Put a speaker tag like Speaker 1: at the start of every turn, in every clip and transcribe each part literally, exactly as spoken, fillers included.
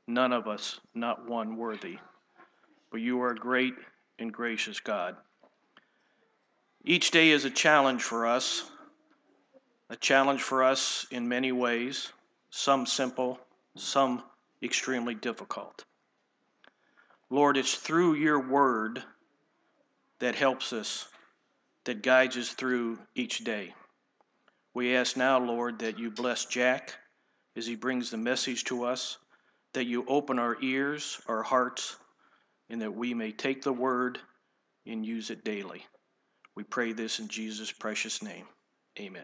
Speaker 1: none of us, not one worthy. But you are a great and gracious God. Each day is a challenge for us, a challenge for us in many ways, some simple, some extremely difficult. Lord, it's through your word that helps us, that guides us through each day. We ask now, Lord, that you bless Jack as he brings the message to us, that you open our ears, our hearts, and that we may take the word and use it daily. We pray this in Jesus' precious name. Amen.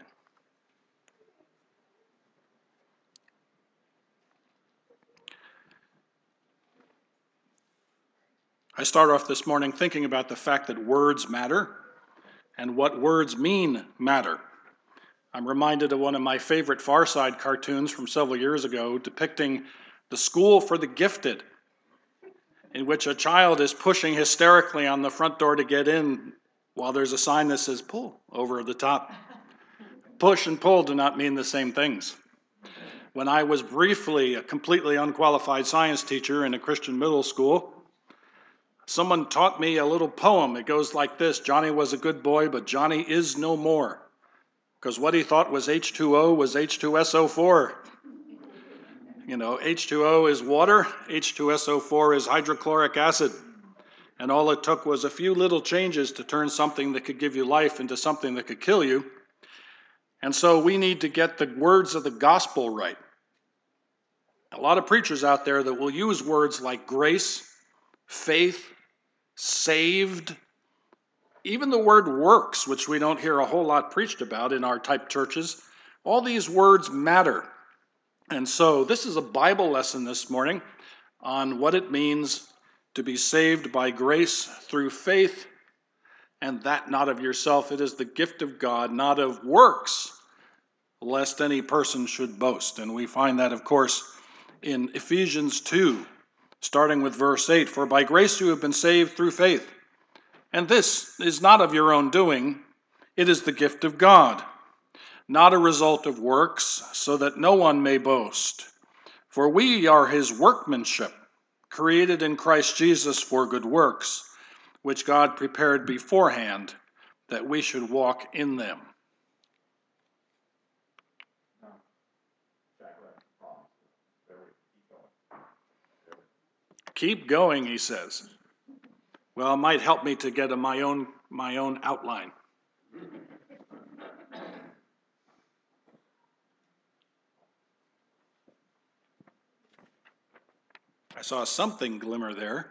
Speaker 2: I start off this morning thinking about the fact that words matter and what words mean matter. I'm reminded of one of my favorite Far Side cartoons from several years ago depicting the school for the gifted, in which a child is pushing hysterically on the front door to get in while there's a sign that says pull over the top. Push and pull do not mean the same things. When I was briefly a completely unqualified science teacher in a Christian middle school, someone taught me a little poem. It goes like this: Johnny was a good boy, but Johnny is no more. Because what he thought was H two O was H two S O four. You know, H two O is water, H two S O four is hydrochloric acid. And all it took was a few little changes to turn something that could give you life into something that could kill you. And so we need to get the words of the gospel right. A lot of preachers out there that will use words like grace, faith, saved, even the word works, which we don't hear a whole lot preached about in our type churches. All these words matter. And so this is a Bible lesson this morning on what it means to be saved by grace through faith, and that not of yourself. It is the gift of God, not of works, lest any person should boast. And we find that, of course, in Ephesians two, starting with verse eight. For by grace you have been saved through faith. And this is not of your own doing, it is the gift of God, not a result of works, so that no one may boast. For we are his workmanship, created in Christ Jesus for good works, which God prepared beforehand that we should walk in them. Keep going, he says. Well, it might help me to get a, my own my own outline. I saw something glimmer there.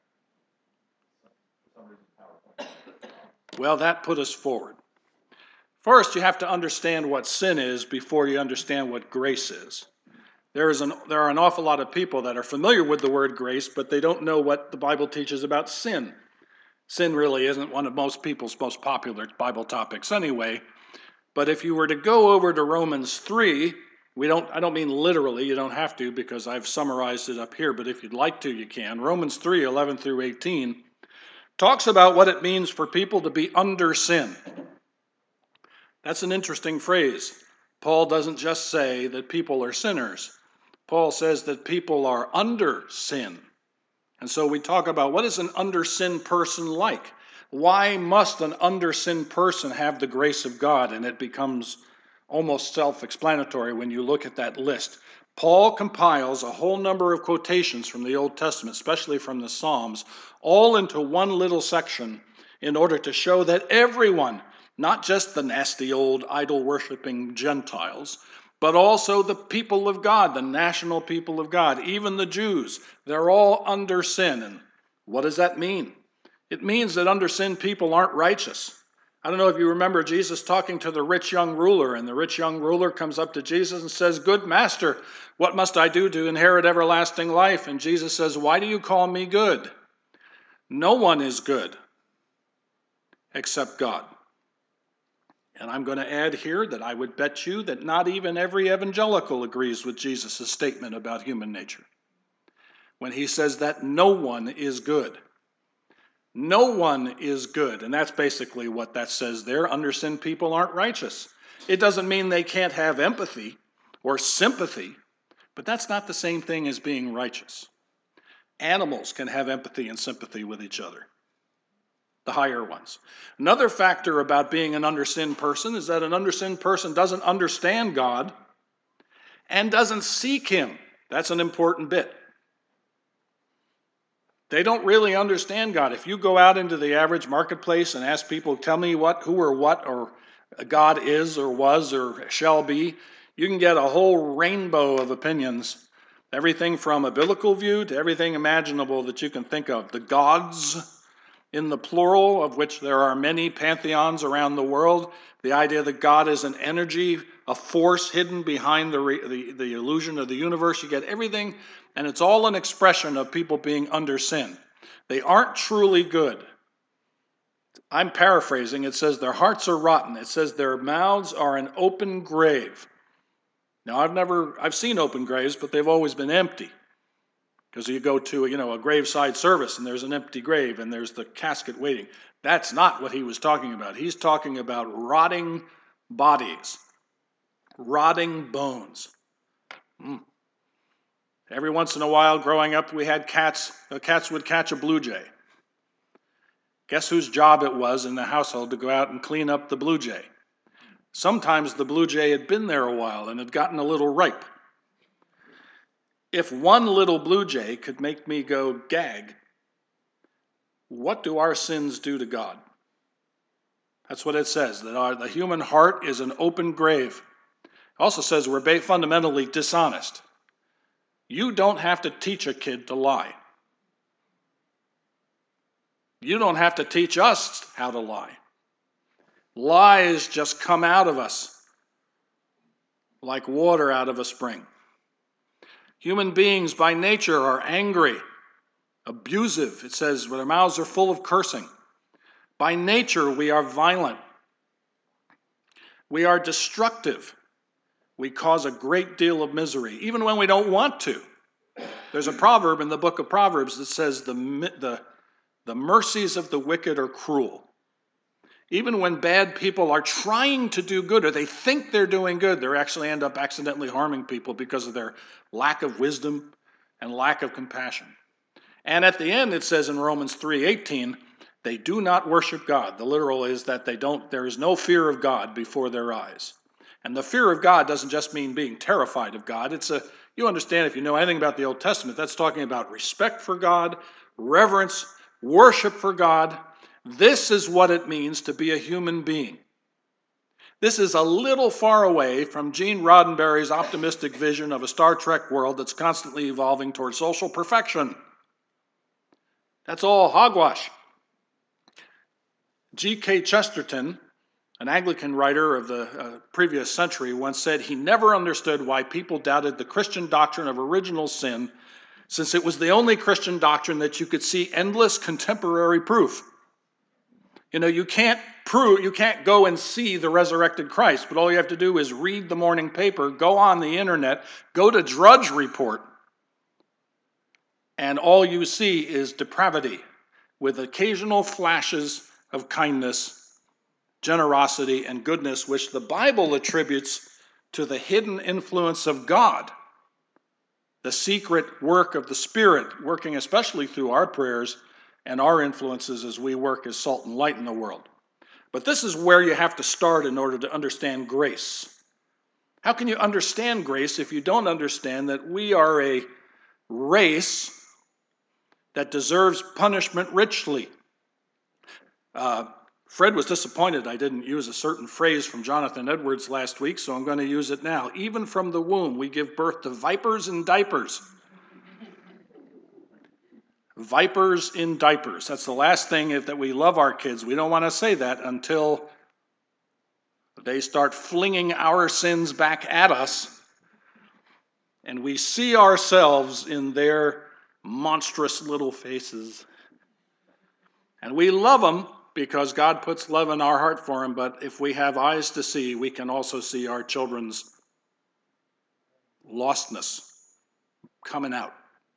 Speaker 2: Well, that put us forward. First, you have to understand what sin is before you understand what grace is. There is an, there are an awful lot of people that are familiar with the word grace, but they don't know what the Bible teaches about sin. Sin really isn't one of most people's most popular Bible topics anyway. But if you were to go over to Romans three, we don't, I don't mean literally, you don't have to because I've summarized it up here, but if you'd like to, you can. Romans three, eleven through eighteen, talks about what it means for people to be under sin. That's an interesting phrase. Paul doesn't just say that people are sinners. Paul says that people are under sin. And so we talk about what is an under sin person like? Why must an under sin person have the grace of God? And it becomes almost self-explanatory when you look at that list. Paul compiles a whole number of quotations from the Old Testament, especially from the Psalms, all into one little section in order to show that everyone, not just the nasty old idol-worshiping Gentiles, but also the people of God, the national people of God, even the Jews, they're all under sin. And what does that mean? It means that under sin people aren't righteous. I don't know if you remember Jesus talking to the rich young ruler, and the rich young ruler comes up to Jesus and says, "Good master, what must I do to inherit everlasting life?" And Jesus says, "Why do you call me good? No one is good except God." And I'm going to add here that I would bet you that not even every evangelical agrees with Jesus' statement about human nature when he says that no one is good. No one is good. And that's basically what that says there. Under sin people aren't righteous. It doesn't mean they can't have empathy or sympathy, But that's not the same thing as being righteous. Animals can have empathy and sympathy with each other, the higher ones. Another factor about being an under-sin person is that an under-sin person doesn't understand God and doesn't seek him. That's an important bit. They don't really understand God. If you go out into the average marketplace and ask people, tell me what, who or what or God is or was or shall be, you can get a whole rainbow of opinions. Everything from a biblical view to everything imaginable that you can think of. The gods, in the plural, of which there are many pantheons around the world. The idea that God is an energy, a force hidden behind the, the, the illusion of the universe. You get everything, and it's all an expression of people being under sin. They aren't truly good. I'm paraphrasing. It says their hearts are rotten. It says their mouths are an open grave. Now, I've never, I've seen open graves, but they've always been empty. Because you go to, you know, a graveside service and there's an empty grave and there's the casket waiting. That's not what he was talking about. He's talking about rotting bodies, rotting bones. Mm. Every once in a while, growing up, we had cats. The cats would catch a blue jay. Guess whose job it was in the household to go out and clean up the blue jay? Sometimes the blue jay had been there a while and had gotten a little ripe. If one little blue jay could make me go gag, what do our sins do to God? That's what it says, that our, the human heart is an open grave. It also says we're fundamentally dishonest. You don't have to teach a kid to lie. You don't have to teach us how to lie. Lies just come out of us like water out of a spring. Human beings by nature are angry, abusive. It says their mouths are full of cursing. By nature, we are violent. We are destructive. We cause a great deal of misery, even when we don't want to. There's a proverb in the book of Proverbs that says the, the, the mercies of the wicked are cruel. Even when bad people are trying to do good, or they think they're doing good, they actually end up accidentally harming people because of their lack of wisdom and lack of compassion. And at the end, it says in Romans three eighteen, they do not worship God. The literal is that they don't. There is no fear of God before their eyes. And the fear of God doesn't just mean being terrified of God. It's a, you understand, if you know anything about the Old Testament, that's talking about respect for God, reverence, worship for God. This is what it means to be a human being. This is a little far away from Gene Roddenberry's optimistic vision of a Star Trek world that's constantly evolving towards social perfection. That's all hogwash. G K Chesterton, an Anglican writer of the uh, previous century, once said he never understood why people doubted the Christian doctrine of original sin, since it was the only Christian doctrine that you could see endless contemporary proof. You know, you can't prove, you can't go and see the resurrected Christ, but all you have to do is read the morning paper, go on the internet, go to Drudge Report, and all you see is depravity with occasional flashes of kindness, generosity, and goodness, which the Bible attributes to the hidden influence of God, the secret work of the Spirit, working especially through our prayers and our influences as we work as salt and light in the world. But this is where you have to start in order to understand grace. How can you understand grace if you don't understand that we are a race that deserves punishment richly? Uh, Fred was disappointed I didn't use a certain phrase from Jonathan Edwards last week, so I'm going to use it now. Even from the womb, we give birth to vipers in diapers. Vipers in diapers. That's the last thing that we love our kids. We don't want to say that until they start flinging our sins back at us and we see ourselves in their monstrous little faces. And we love them because God puts love in our heart for them, but if we have eyes to see, we can also see our children's lostness coming out.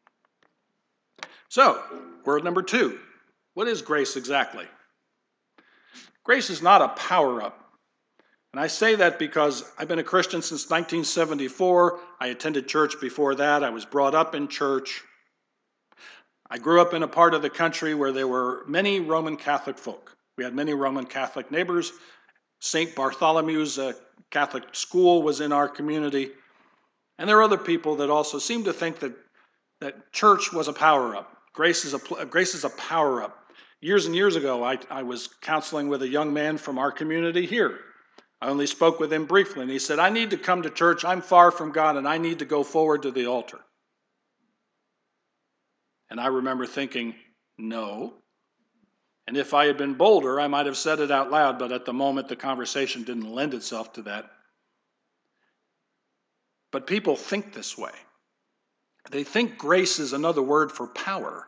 Speaker 2: So, word number two. What is grace exactly? Grace is not a power-up. And I say that because I've been a Christian since nineteen seventy-four. I attended church before that. I was brought up in church. I grew up in a part of the country where there were many Roman Catholic folk. We had many Roman Catholic neighbors. Saint Bartholomew's uh, Catholic school was in our community. And there are other people that also seem to think that, that church was a power-up. Grace is a, grace is a power-up. Years and years ago, I, I was counseling with a young man from our community here. I only spoke with him briefly, and he said, I need to come to church. I'm far from God, and I need to go forward to the altar. And I remember thinking, no. And if I had been bolder, I might have said it out loud, but at the moment, the conversation didn't lend itself to that. But people think this way. They think grace is another word for power.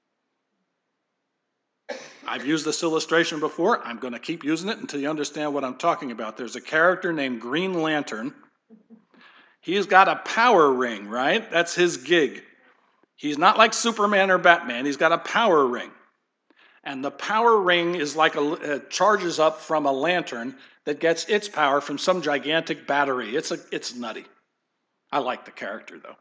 Speaker 2: I've used this illustration before. I'm going to keep using it until you understand what I'm talking about. There's a character named Green Lantern. He's got a power ring, right? That's his gig. He's not like Superman or Batman. He's got a power ring. And the power ring is like a uh, charges up from a lantern that gets its power from some gigantic battery. It's a it's nutty. I like the character, though.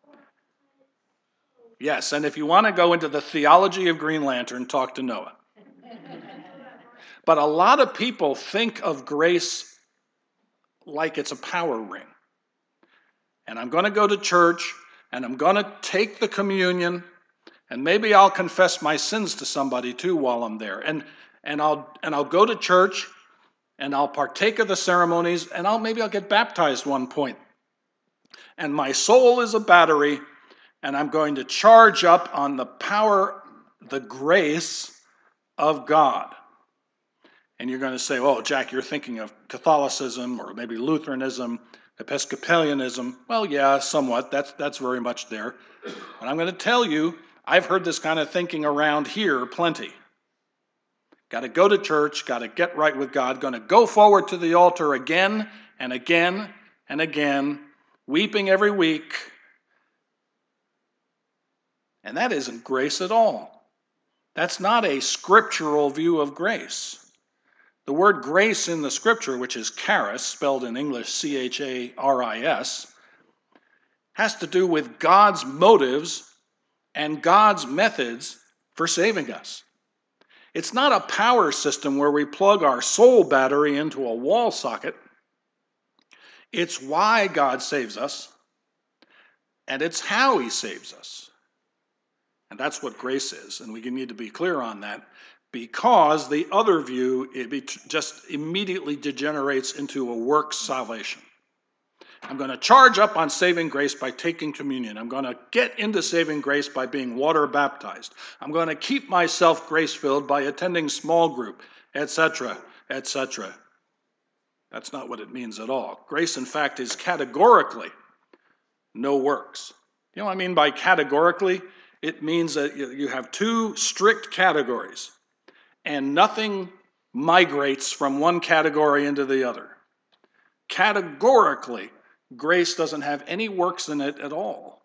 Speaker 2: Yes, and if you want to go into the theology of Green Lantern, talk to Noah. But a lot of people think of grace like it's a power ring. And I'm going to go to church, and I'm going to take the communion, and maybe I'll confess my sins to somebody too while I'm there. And and I'll and I'll go to church, and I'll partake of the ceremonies, and I'll maybe I'll get baptized one point. And my soul is a battery, and I'm going to charge up on the power, the grace of God. And you're going to say, oh, Jack, you're thinking of Catholicism or maybe Lutheranism, Episcopalianism. Well, yeah, somewhat. That's, that's very much there. And I'm going to tell you, I've heard this kind of thinking around here plenty. Got to go to church, got to get right with God, going to go forward to the altar again and again and again, weeping every week. And that isn't grace at all. That's not a scriptural view of grace. The word grace in the scripture, which is charis, spelled in English C H A R I S, has to do with God's motives and God's methods for saving us. It's not a power system where we plug our soul battery into a wall socket. It's why God saves us, and it's how he saves us. And that's what grace is, and we need to be clear on that, because the other view, it be just immediately degenerates into a works salvation. I'm going to charge up on saving grace by taking communion. I'm going to get into saving grace by being water baptized. I'm going to keep myself grace-filled by attending small group, et cetera, et cetera. That's not what it means at all. Grace, in fact, is categorically no works. You know what I mean by categorically? It means that you have two strict categories, and nothing migrates from one category into the other. Categorically, grace doesn't have any works in it at all.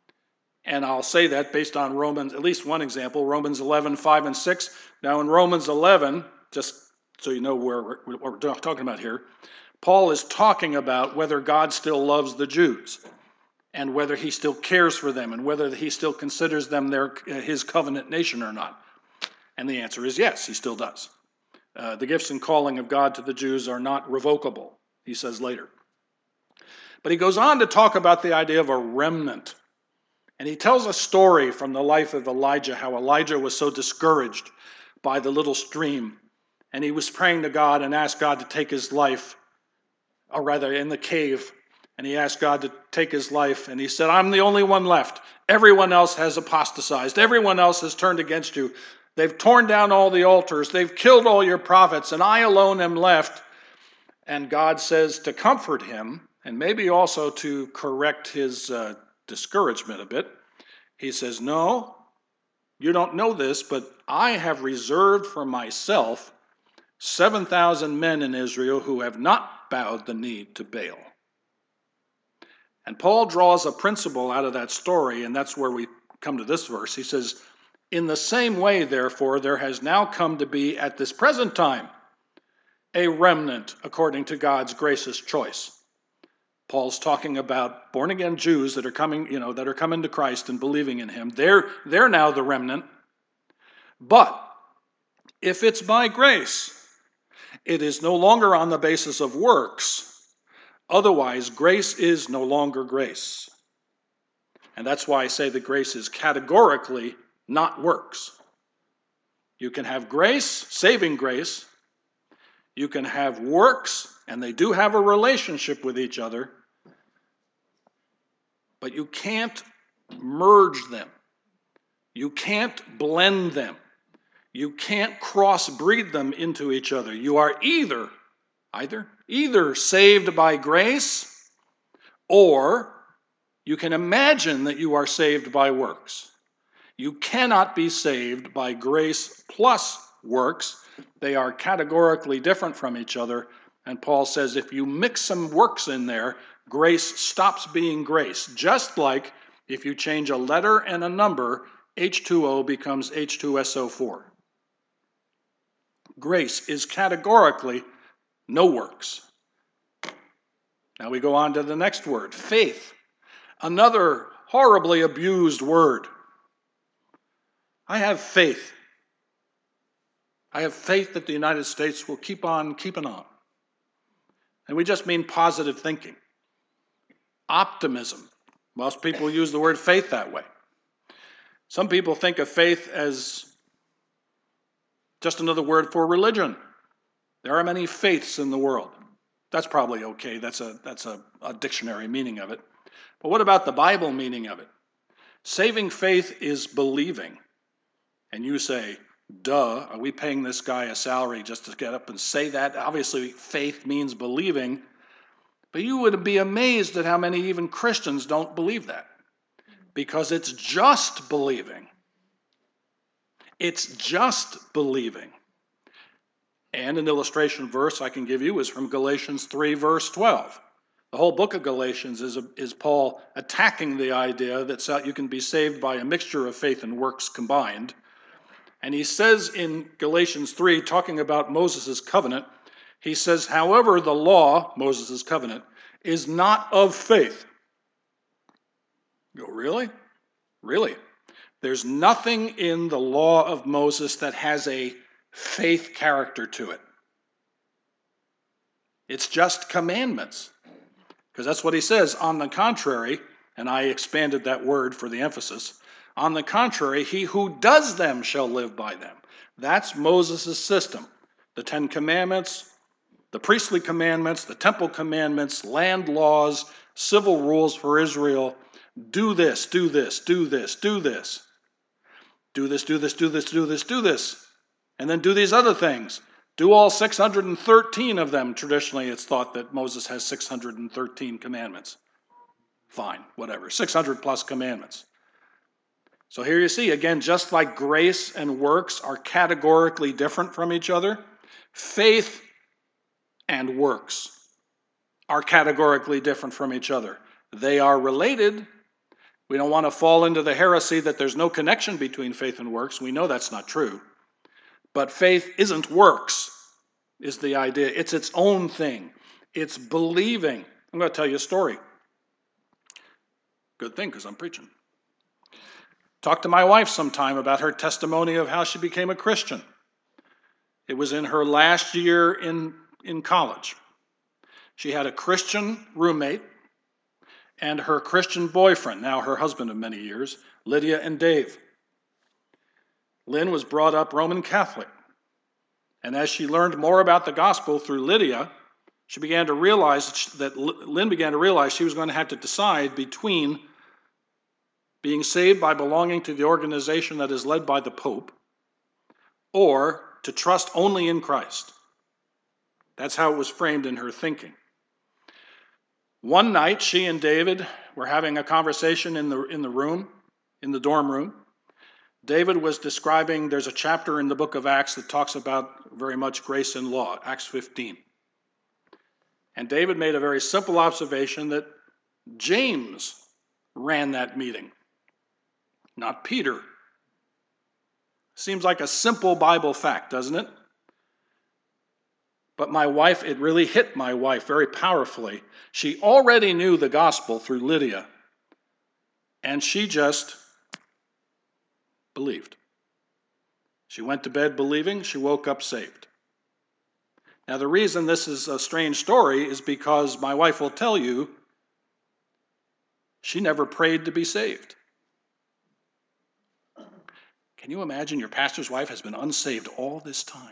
Speaker 2: And I'll say that based on Romans, at least one example, Romans eleven, five and six. Now in Romans eleven, just so you know where we're, what we're talking about here, Paul is talking about whether God still loves the Jews and whether he still cares for them and whether he still considers them their, his covenant nation or not. And the answer is yes, he still does. Uh, the gifts and calling of God to the Jews are not revocable, he says later. But he goes on to talk about the idea of a remnant. And he tells a story from the life of Elijah, how Elijah was so discouraged by the little stream. And he was praying to God and asked God to take his life, or rather in the cave. And he asked God to take his life. And he said, I'm the only one left. Everyone else has apostatized. Everyone else has turned against you. They've torn down all the altars. They've killed all your prophets. And I alone am left. And God says to comfort him, and maybe also to correct his uh, discouragement a bit, he says, no, you don't know this, but I have reserved for myself seven thousand men in Israel who have not bowed the knee to Baal. And Paul draws a principle out of that story, and that's where we come to this verse. He says, in the same way, therefore, there has now come to be at this present time a remnant according to God's gracious choice. Paul's talking about born-again Jews that are coming, you know, that are coming to Christ and believing in him. They're, they're now the remnant. But if it's by grace, it is no longer on the basis of works. Otherwise, grace is no longer grace. And that's why I say that grace is categorically not works. You can have grace, saving grace. You can have works, and they do have a relationship with each other. But you can't merge them. You can't blend them. You can't crossbreed them into each other. You are either, either, either saved by grace, or you can imagine that you are saved by works. You cannot be saved by grace plus works. They are categorically different from each other. And Paul says if you mix some works in there, grace stops being grace. Just like if you change a letter and a number, H two O becomes H two S O four. Grace is categorically no works. Now we go on to the next word, faith. Another horribly abused word. I have faith. I have faith that the United States will keep on keeping on. And we just mean positive thinking. Optimism. Most people use the word faith that way. Some people think of faith as just another word for religion. There are many faiths in the world. That's probably okay. That's a, that's a, a dictionary meaning of it. But what about the Bible meaning of it? Saving faith is believing. And you say, duh, are we paying this guy a salary just to get up and say that? Obviously, faith means believing. But you would be amazed at how many even Christians don't believe that. Because it's just believing. It's just believing. And an illustration verse I can give you is from Galatians three, verse twelve. The whole book of Galatians is, a, is Paul attacking the idea that you can be saved by a mixture of faith and works combined. And he says in Galatians three, talking about Moses' covenant, he says, however, the law, Moses' covenant, is not of faith. You go, really? Really? There's nothing in the law of Moses that has a faith character to it. It's just commandments. Because that's what he says. On the contrary, and I expanded that word for the emphasis, on the contrary, he who does them shall live by them. That's Moses' system. The Ten Commandments, the priestly commandments, the temple commandments, land laws, civil rules for Israel. Do this, do this, do this, do this. Do this, do this, do this, do this, do this. And then do these other things. Do all six hundred thirteen of them. Traditionally, it's thought that Moses has six hundred thirteen commandments. Fine, whatever. six hundred plus commandments. So here you see, again, just like grace and works are categorically different from each other, faith and works are categorically different from each other. They are related. We don't want to fall into the heresy that there's no connection between faith and works. We know that's not true. But faith isn't works, is the idea. It's its own thing. It's believing. I'm going to tell you a story. Good thing, because I'm preaching. Talked to my wife sometime about her testimony of how she became a Christian. It was in her last year in, in college. She had a Christian roommate and her Christian boyfriend, now her husband of many years, Lydia and Dave. Lynn was brought up Roman Catholic. And as she learned more about the gospel through Lydia, she began to realize that Lynn began to realize she was going to have to decide between being saved by belonging to the organization that is led by the Pope or to trust only in Christ. That's how it was framed in her thinking. One night, she and David were having a conversation in the, in the room, in the dorm room. David was describing, there's a chapter in the book of Acts that talks about very much grace and law, Acts fifteen. And David made a very simple observation that James ran that meeting, not Peter. Seems like a simple Bible fact, doesn't it? But my wife, it really hit my wife very powerfully. She already knew the gospel through Lydia, and she just believed. She went to bed believing, she woke up saved. Now, the reason this is a strange story is because my wife will tell you she never prayed to be saved. Can you imagine your pastor's wife has been unsaved all this time?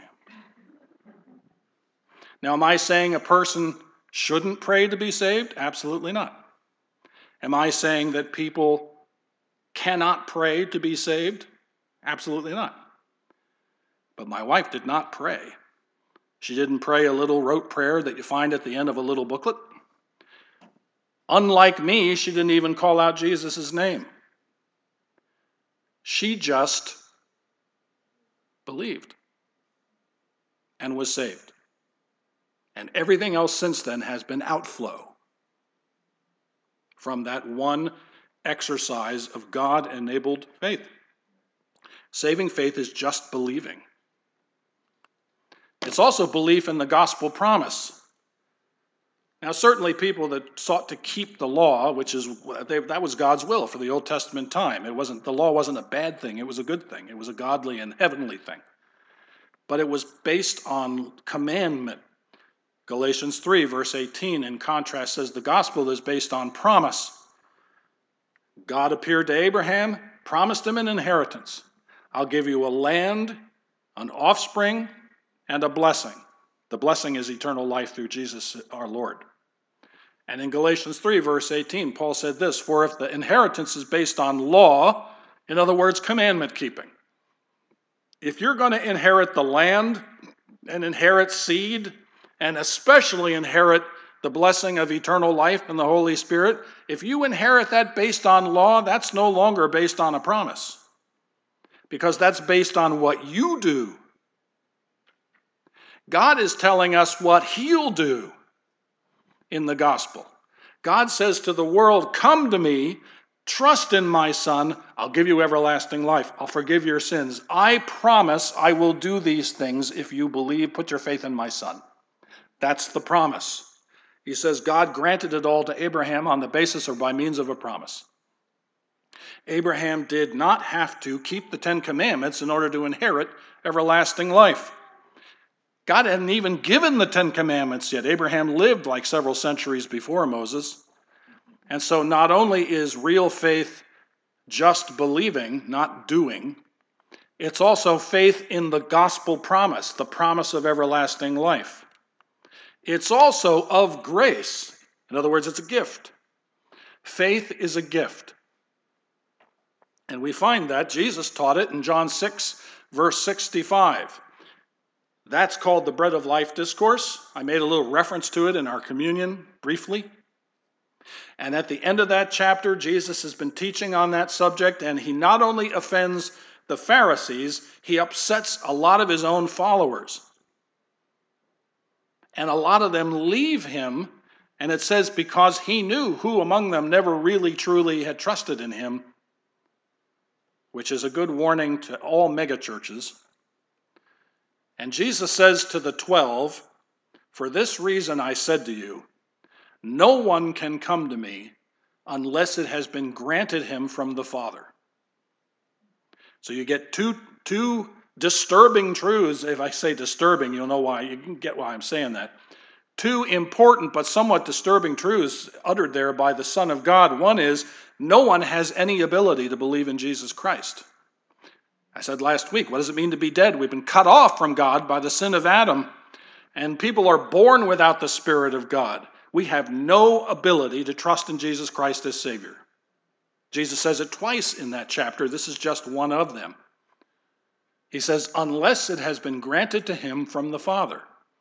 Speaker 2: Now, am I saying a person shouldn't pray to be saved? Absolutely not. Am I saying that people cannot pray to be saved? Absolutely not. But my wife did not pray. She didn't pray a little rote prayer that you find at the end of a little booklet. Unlike me, she didn't even call out Jesus' name. She just believed and was saved. And everything else since then has been outflow from that one exercise of God-enabled faith. Saving faith is just believing. It's also belief in the gospel promise. Now, certainly people that sought to keep the law, which is, they, that was God's will for the Old Testament time. It wasn't, the law wasn't a bad thing, it was a good thing. It was a godly and heavenly thing. But it was based on commandment. Galatians three, verse eighteen, in contrast, says the gospel is based on promise. God appeared to Abraham, promised him an inheritance. I'll give you a land, an offspring, and a blessing. The blessing is eternal life through Jesus our Lord. And in Galatians three, verse eighteen, Paul said this, for if the inheritance is based on law, in other words, commandment keeping, if you're going to inherit the land and inherit seed, and especially inherit the blessing of eternal life and the Holy Spirit, if you inherit that based on law, that's no longer based on a promise, because that's based on what you do. God is telling us what he'll do in the gospel. God says to the world, come to me, trust in my Son, I'll give you everlasting life, I'll forgive your sins. I promise I will do these things if you believe, put your faith in my Son. That's the promise. He says God granted it all to Abraham on the basis or by means of a promise. Abraham did not have to keep the Ten Commandments in order to inherit everlasting life. God hadn't even given the Ten Commandments yet. Abraham lived like several centuries before Moses. And so not only is real faith just believing, not doing, it's also faith in the gospel promise, the promise of everlasting life. It's also of grace. In other words, it's a gift. Faith is a gift. And we find that Jesus taught it in John six, verse sixty-five. That's called the Bread of Life Discourse. I made a little reference to it in our communion briefly. And at the end of that chapter, Jesus has been teaching on that subject, and he not only offends the Pharisees, he upsets a lot of his own followers. And a lot of them leave him, and it says because he knew who among them never really truly had trusted in him, which is a good warning to all megachurches. And Jesus says to the twelve, for this reason I said to you, no one can come to me unless it has been granted him from the Father. So you get two, two disturbing truths. If I say disturbing, you'll know why. You can get why I'm saying that. Two important but somewhat disturbing truths uttered there by the Son of God. One is, no one has any ability to believe in Jesus Christ. I said last week, what does it mean to be dead? We've been cut off from God by the sin of Adam, and people are born without the Spirit of God. We have no ability to trust in Jesus Christ as Savior. Jesus says it twice in that chapter. This is just one of them. He says, unless it has been granted to him from the Father.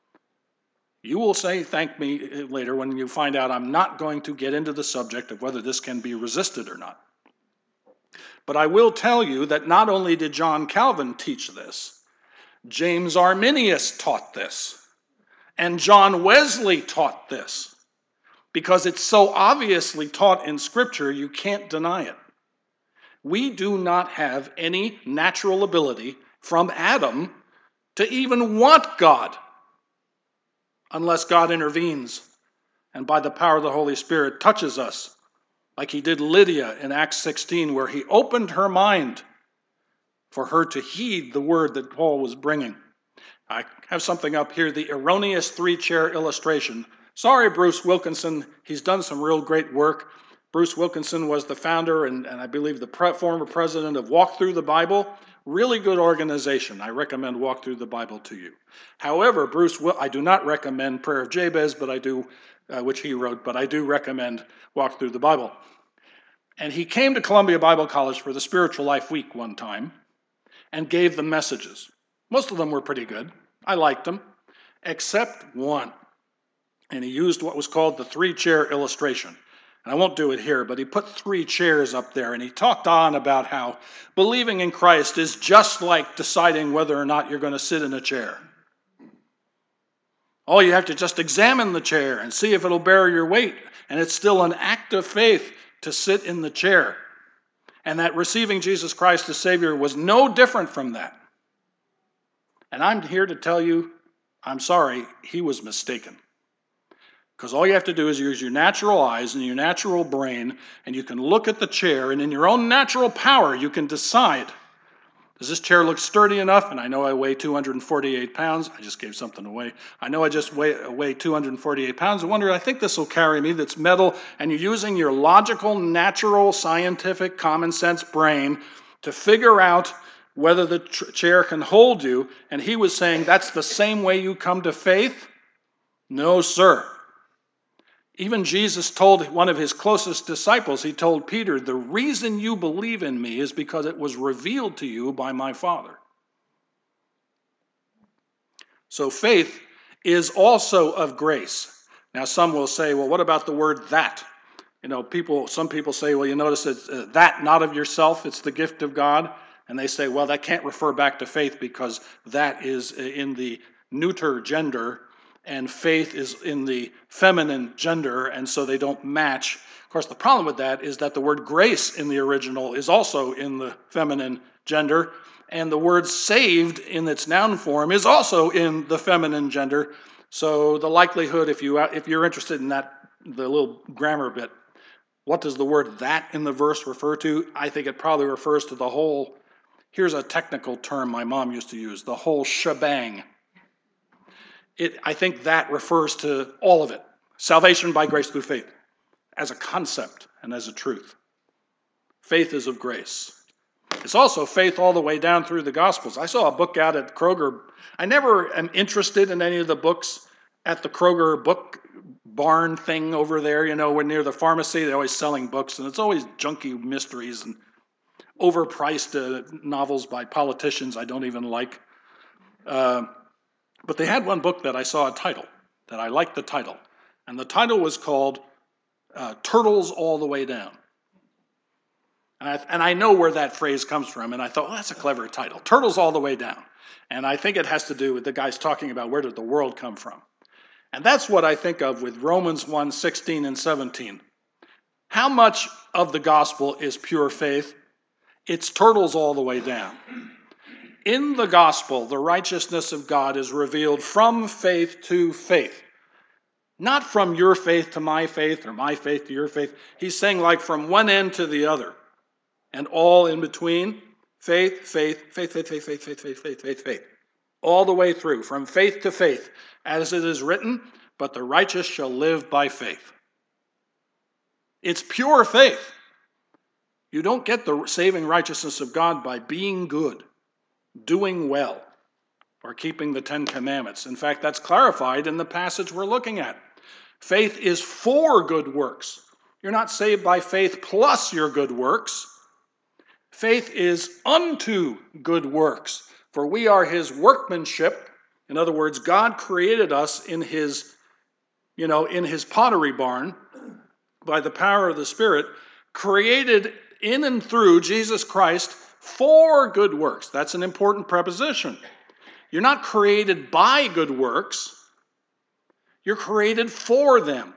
Speaker 2: You will say, thank me later when you find out I'm not going to get into the subject of whether this can be resisted or not. But I will tell you that not only did John Calvin teach this, James Arminius taught this, and John Wesley taught this, because it's so obviously taught in Scripture, you can't deny it. We do not have any natural ability from Adam to even want God. unless God intervenes and by the power of the Holy Spirit touches us, like he did Lydia in Acts sixteen, where he opened her mind for her to heed the word that Paul was bringing. I have something up here, the erroneous three-chair illustration. Sorry, Bruce Wilkinson, he's done some real great work. Bruce Wilkinson was the founder and, and I believe the pre- former president of Walk Through the Bible. Really good organization. I recommend Walk Through the Bible to you. However, Bruce, Wil- I do not recommend Prayer of Jabez, but I do, uh, which he wrote, but I do recommend Walk Through the Bible. And he came to Columbia Bible College for the Spiritual Life Week one time and gave the messages. Most of them were pretty good. I liked them, except one. And he used what was called the three-chair illustration. And I won't do it here, but he put three chairs up there, and he talked on about how believing in Christ is just like deciding whether or not you're going to sit in a chair. Oh, you have to just examine the chair and see if it'll bear your weight. And it's still an act of faith to sit in the chair. And that receiving Jesus Christ as Savior was no different from that. And I'm here to tell you, I'm sorry, he was mistaken. Because all you have to do is use your natural eyes and your natural brain, and you can look at the chair, and in your own natural power, you can decide, does this chair look sturdy enough? And I know I weigh two hundred forty-eight pounds. I just gave something away. I know I just weigh, weigh two hundred forty-eight pounds. I wonder, I think this will carry me. That's metal. And you're using your logical, natural, scientific, common sense brain to figure out whether the tr- chair can hold you. And he was saying, that's the same way you come to faith? No, sir. Even Jesus told one of his closest disciples, he told Peter, the reason you believe in me is because it was revealed to you by my Father. So faith is also of grace. Now some will say, well, what about the word that? You know, people. Some people say, well, you notice it's uh, that, not of yourself, it's the gift of God. And they say, well, that can't refer back to faith because that is in the neuter gender, and faith is in the feminine gender, and so they don't match. Of course, the problem with that is that the word grace in the original is also in the feminine gender, and the word saved in its noun form is also in the feminine gender. So the likelihood, if, you, if you're interested in that, the little grammar bit, what does the word that in the verse refer to? I think it probably refers to the whole, here's a technical term my mom used to use, the whole shebang. It, I think that refers to all of it. Salvation by grace through faith, as a concept and as a truth. Faith is of grace. It's also faith all the way down through the Gospels. I saw a book out at Kroger. I never am interested in any of the books at the Kroger book barn thing over there. You know, we're near the pharmacy. They're always selling books, and it's always junky mysteries and overpriced uh, novels by politicians I don't even like. Uh, But they had one book that I saw a title, that I liked the title. And the title was called uh, Turtles All the Way Down. And I, and I know where that phrase comes from, and I thought, well, that's a clever title, Turtles All the Way Down. And I think it has to do with the guys talking about where did the world come from. And that's what I think of with Romans one, sixteen and seventeen. How much of the gospel is pure faith? It's turtles all the way down. In the gospel, the righteousness of God is revealed from faith to faith. Not from your faith to my faith or my faith to your faith. He's saying like from one end to the other. And all in between, faith, faith, faith, faith, faith, faith, faith, faith, faith, faith, faith. All the way through, from faith to faith. As it is written, but the righteous shall live by faith. It's pure faith. You don't get the saving righteousness of God by being good, doing well, or keeping the Ten Commandments. In fact, that's clarified in the passage we're looking at. Faith is for good works. You're not saved by faith plus your good works. Faith is unto good works, for we are his workmanship. In other words, God created us in his, you know, in his pottery barn by the power of the Spirit, created in and through Jesus Christ for good works. That's an important preposition. You're not created by good works. You're created for them,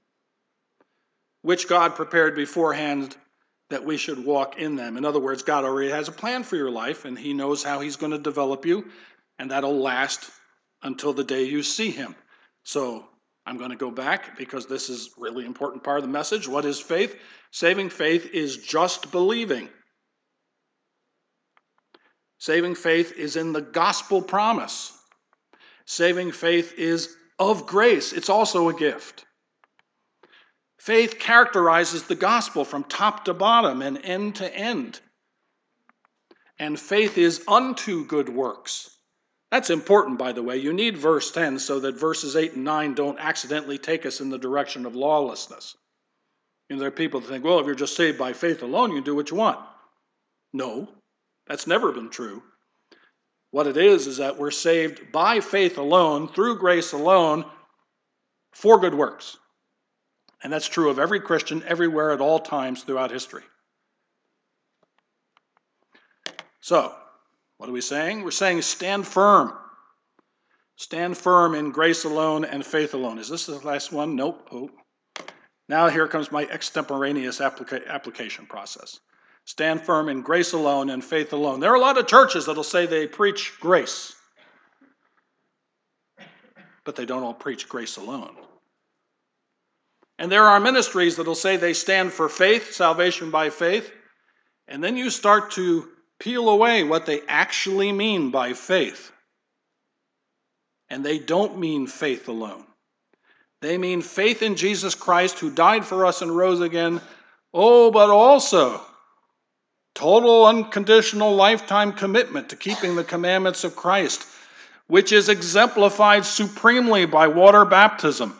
Speaker 2: which God prepared beforehand that we should walk in them. In other words, God already has a plan for your life, and he knows how he's going to develop you, and that'll last until the day you see him. So I'm going to go back because this is a really important part of the message. What is faith? Saving faith is just believing. Saving faith is in the gospel promise. Saving faith is of grace. It's also a gift. Faith characterizes the gospel from top to bottom and end to end. And faith is unto good works. That's important, by the way. You need verse ten so that verses eight and nine don't accidentally take us in the direction of lawlessness. You know, there are people that think, well, if you're just saved by faith alone, you can do what you want. No, that's never been true. What it is is that we're saved by faith alone, through grace alone, for good works. And that's true of every Christian, everywhere, at all times throughout history. So, what are we saying? We're saying stand firm. Stand firm in grace alone and faith alone. Is this the last one? Nope. Oh. Now here comes my extemporaneous applica- application process. Stand firm in grace alone and faith alone. There are a lot of churches that'll say they preach grace, but they don't all preach grace alone. And there are ministries that'll say they stand for faith, salvation by faith, and then you start to peel away what they actually mean by faith. And they don't mean faith alone. They mean faith in Jesus Christ, who died for us and rose again. Oh, but also total unconditional lifetime commitment to keeping the commandments of Christ, which is exemplified supremely by water baptism.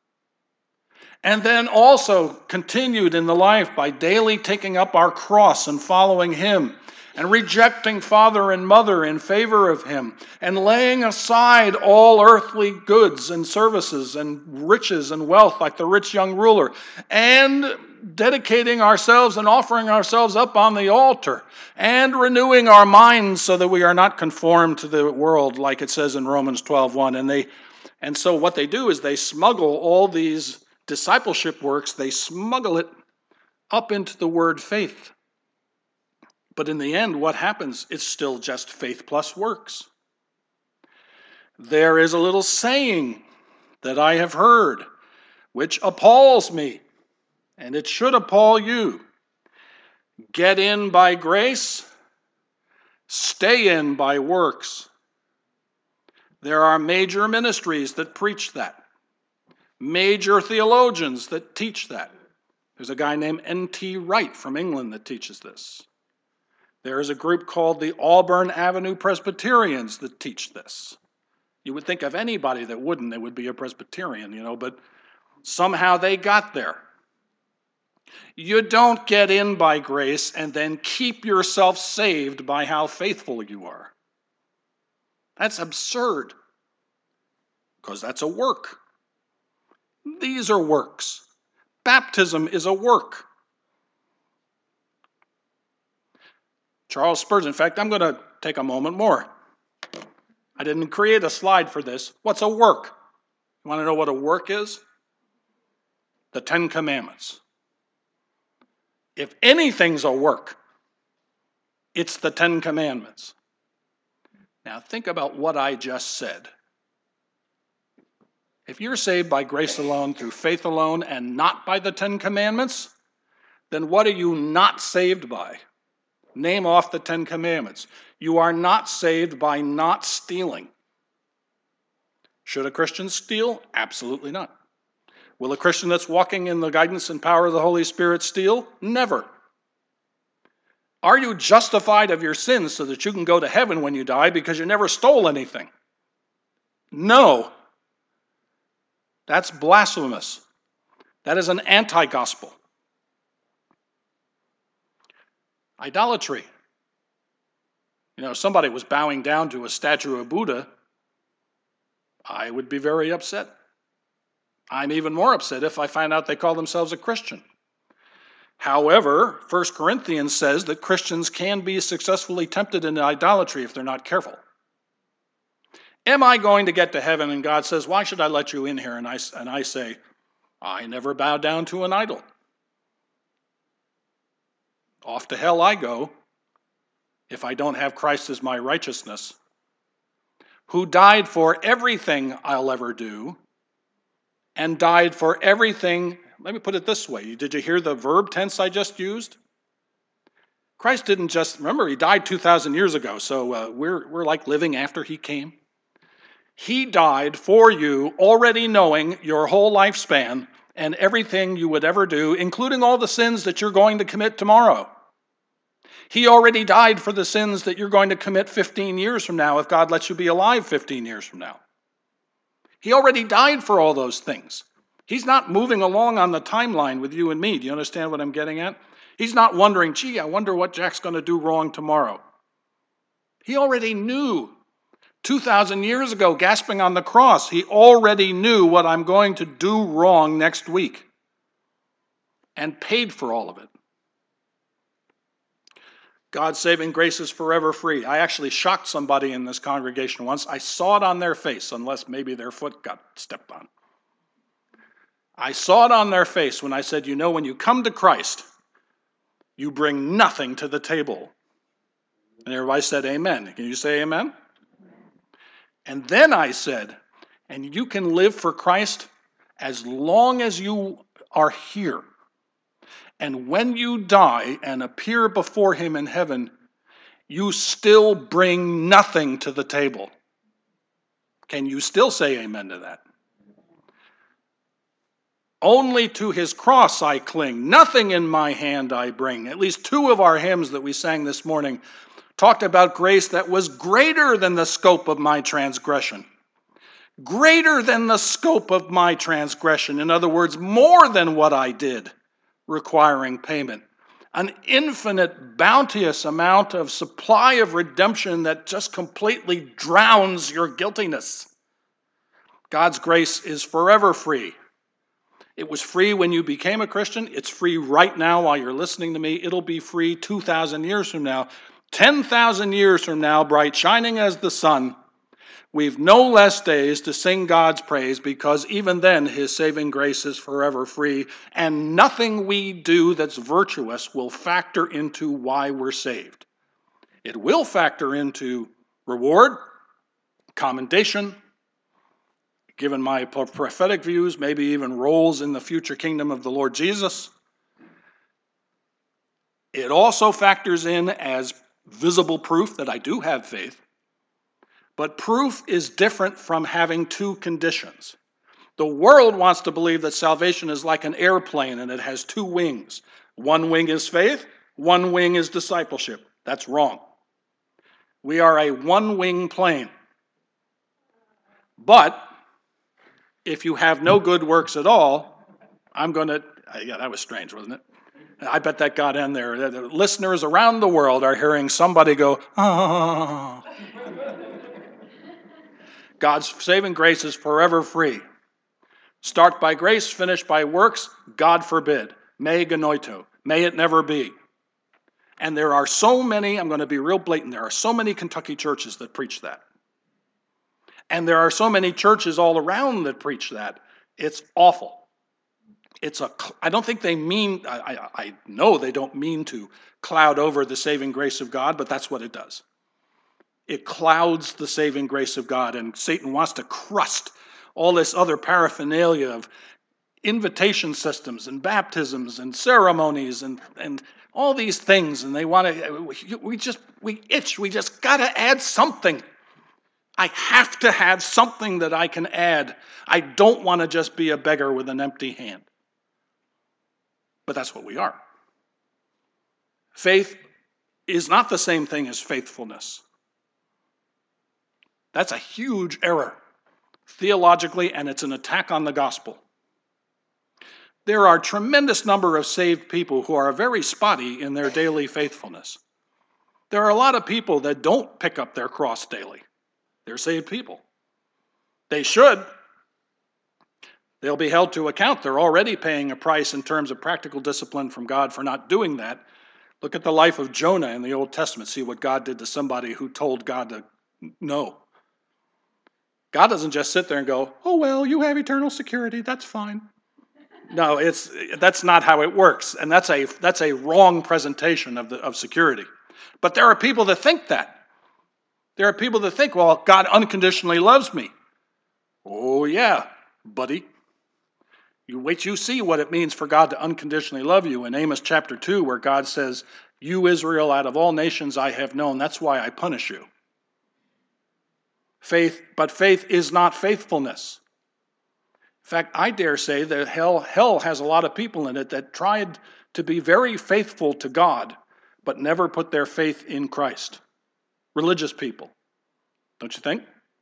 Speaker 2: And then also continued in the life by daily taking up our cross and following him, and rejecting father and mother in favor of him, and laying aside all earthly goods and services and riches and wealth like the rich young ruler, and dedicating ourselves and offering ourselves up on the altar, and renewing our minds so that we are not conformed to the world, like it says in Romans twelve one. And they, and so what they do is they smuggle all these discipleship works, they smuggle it up into the word faith. But in the end, what happens? It's still just faith plus works. There is a little saying that I have heard, which appalls me, and it should appall you. Get in by grace, stay in by works. There are major ministries that preach that. Major theologians that teach that. There's a guy named N T Wright from England that teaches this. There is a group called the Auburn Avenue Presbyterians that teach this. You would think of anybody that wouldn't, they would be a Presbyterian, you know, but somehow they got there. You don't get in by grace and then keep yourself saved by how faithful you are. That's absurd, because that's a work. These are works. Baptism is a work. Charles Spurgeon, in fact, I'm going to take a moment more. I didn't create a slide for this. What's a work? You want to know what a work is? The Ten Commandments. If anything's a work, it's the Ten Commandments. Now think about what I just said. If you're saved by grace alone, through faith alone, and not by the Ten Commandments, then what are you not saved by? Name off the Ten Commandments. You are not saved by not stealing. Should a Christian steal? Absolutely not. Will a Christian that's walking in the guidance and power of the Holy Spirit steal? Never. Are you justified of your sins so that you can go to heaven when you die because you never stole anything? No. That's blasphemous. That is an anti-gospel. Idolatry. You know, if somebody was bowing down to a statue of Buddha, I would be very upset. I'm even more upset if I find out they call themselves a Christian. However, First Corinthians says that Christians can be successfully tempted into idolatry if they're not careful. Am I going to get to heaven and God says, why should I let you in here? And I, and I say, I never bow down to an idol. Off to hell I go if I don't have Christ as my righteousness, who died for everything I'll ever do, and died for everything. Let me put it this way. Did you hear the verb tense I just used? Christ didn't just, remember, he died two thousand years ago, so uh, we're, we're like living after he came. He died for you, already knowing your whole lifespan and everything you would ever do, including all the sins that you're going to commit tomorrow. He already died for the sins that you're going to commit fifteen years from now if God lets you be alive fifteen years from now. He already died for all those things. He's not moving along on the timeline with you and me. Do you understand what I'm getting at? He's not wondering, gee, I wonder what Jack's going to do wrong tomorrow. He already knew two thousand years ago, gasping on the cross, he already knew what I'm going to do wrong next week and paid for all of it. God's saving grace is forever free. I actually shocked somebody in this congregation once. I saw it on their face, unless maybe their foot got stepped on. I saw it on their face when I said, you know, when you come to Christ, you bring nothing to the table. And everybody said, amen. Can you say amen? And then I said, and you can live for Christ as long as you are here. And when you die and appear before him in heaven, you still bring nothing to the table. Can you still say amen to that? Only to his cross I cling. Nothing in my hand I bring. At least two of our hymns that we sang this morning talked about grace that was greater than the scope of my transgression. Greater than the scope of my transgression. In other words, more than what I did, requiring payment. An infinite, bounteous amount of supply of redemption that just completely drowns your guiltiness. God's grace is forever free. It was free when you became a Christian. It's free right now while you're listening to me. It'll be free two thousand years from now. ten thousand years from now, bright shining as the sun, we've no less days to sing God's praise, because even then his saving grace is forever free, and nothing we do that's virtuous will factor into why we're saved. It will factor into reward, commendation, given my prophetic views, maybe even roles in the future kingdom of the Lord Jesus. It also factors in as visible proof that I do have faith. But proof is different from having two conditions. The world wants to believe that salvation is like an airplane and it has two wings. One wing is faith, one wing is discipleship. That's wrong. We are a one-wing plane. But if you have no good works at all, I'm going to, yeah, that was strange, wasn't it? I bet that got in there. The listeners around the world are hearing somebody go, ah. God's saving grace is forever free. Start by grace, finish by works, God forbid. Me genoito. May it never be. And there are so many, I'm going to be real blatant, there are so many Kentucky churches that preach that. And there are so many churches all around that preach that. It's awful. It's a, I don't think they mean, I, I, I know they don't mean to cloud over the saving grace of God, but that's what it does. It clouds the saving grace of God, and Satan wants to crust all this other paraphernalia of invitation systems and baptisms and ceremonies and, and all these things, and they want to, we just, we itch, we just got to add something. I have to have something that I can add. I don't want to just be a beggar with an empty hand. But that's what we are. Faith is not the same thing as faithfulness. That's a huge error theologically, and it's an attack on the gospel. There are a tremendous number of saved people who are very spotty in their daily faithfulness. There are a lot of people that don't pick up their cross daily. They're saved people. They should. They'll be held to account. They're already paying a price in terms of practical discipline from God for not doing that. Look at the life of Jonah in the Old Testament. See what God did to somebody who told God to no. God doesn't just sit there and go, oh, well, you have eternal security. That's fine. No, it's that's not how it works. And that's a that's a wrong presentation of the of security. But there are people that think that. There are people that think, well, God unconditionally loves me. Oh, yeah, buddy. You wait, you see what it means for God to unconditionally love you in Amos chapter two, where God says, "You, Israel, out of all nations I have known, that's why I punish you." Faith, but faith is not faithfulness. In fact, I dare say that hell, hell has a lot of people in it that tried to be very faithful to God, but never put their faith in Christ. Religious people. Don't you think?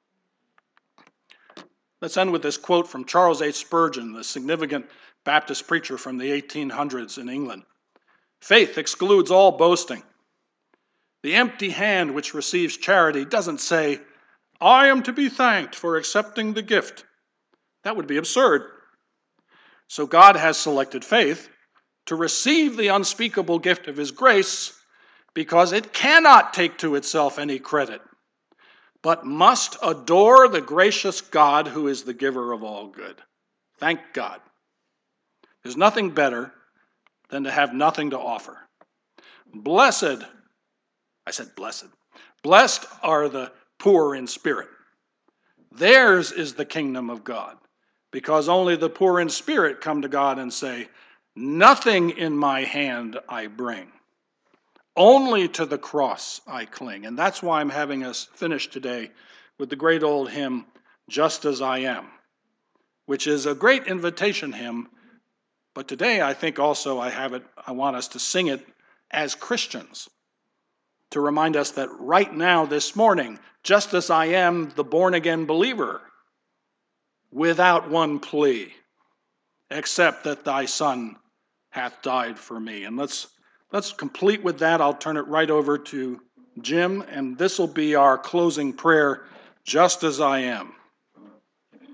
Speaker 2: Let's end with this quote from Charles H. Spurgeon, the significant Baptist preacher from the eighteen hundreds in England. "Faith excludes all boasting. The empty hand which receives charity doesn't say, 'I am to be thanked for accepting the gift.' That would be absurd. So God has selected faith to receive the unspeakable gift of his grace because it cannot take to itself any credit, but must adore the gracious God who is the giver of all good." Thank God. There's nothing better than to have nothing to offer. Blessed, I said blessed, blessed are the poor in spirit. Theirs is the kingdom of God, because only the poor in spirit come to God and say, "Nothing in my hand I bring. Only to the cross I cling." And that's why I'm having us finish today with the great old hymn, "Just as I Am," which is a great invitation hymn. But today I think also I have it, I want us to sing it as Christians, to remind us that right now, this morning, just as I am the born-again believer, without one plea, except that thy Son hath died for me. And let's let's complete with that. I'll turn it right over to Jim, and this will be our closing prayer, "Just as I Am."